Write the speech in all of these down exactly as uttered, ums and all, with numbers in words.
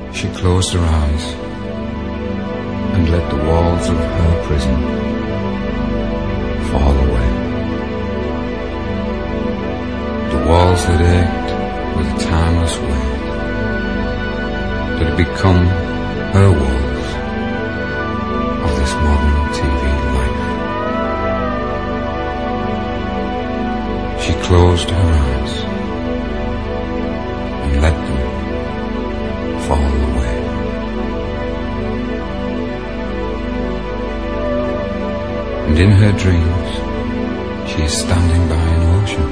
She closed her eyes and let the walls of her prison fall away. The walls that ached with a timeless weight, that had become her walls of this modern T V life. She closed her eyes and let them fall away. And in her dreams, she is standing by an ocean.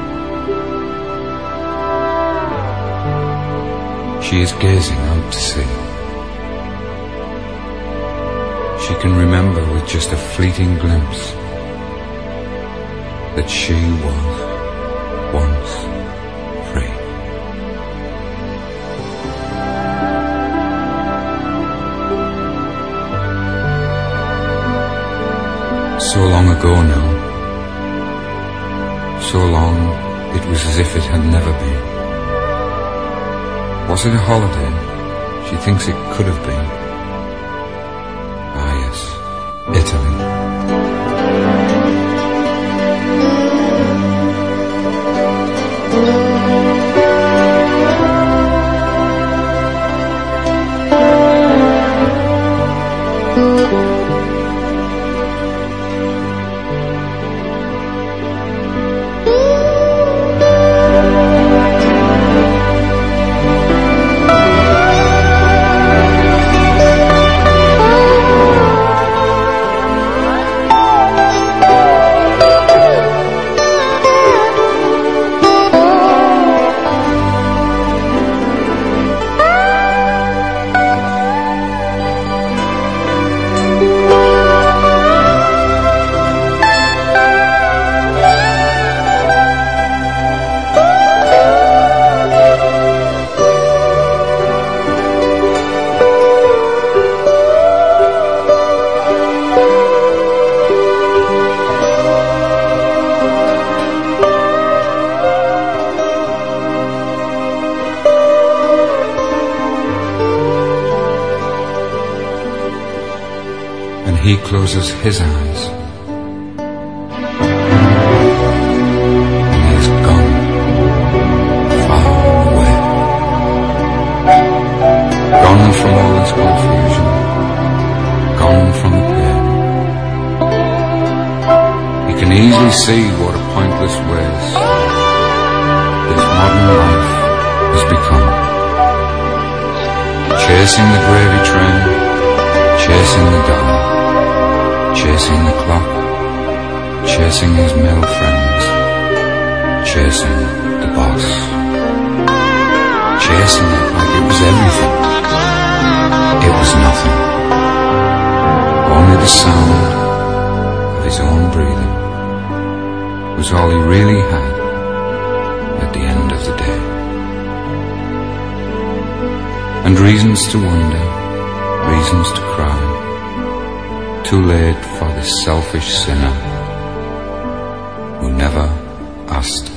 She is gazing out to sea. She can remember with just a fleeting glimpse that she was once free. So long ago now, so long it was as if it had never been. Was it a holiday? She thinks it could have been. Ah yes, Italy. He closes his eyes and he is gone far away, gone from all this confusion, gone from the pain. He can easily see what a pointless waste this modern life has become, chasing the gravy train, chasing the dollar, chasing the clock, chasing his male friends, chasing the boss, chasing it like it was everything. It was nothing. Only the sound of his own breathing was all he really had at the end of the day. And reasons to wonder, reasons to cry, too late for this selfish sinner who never asked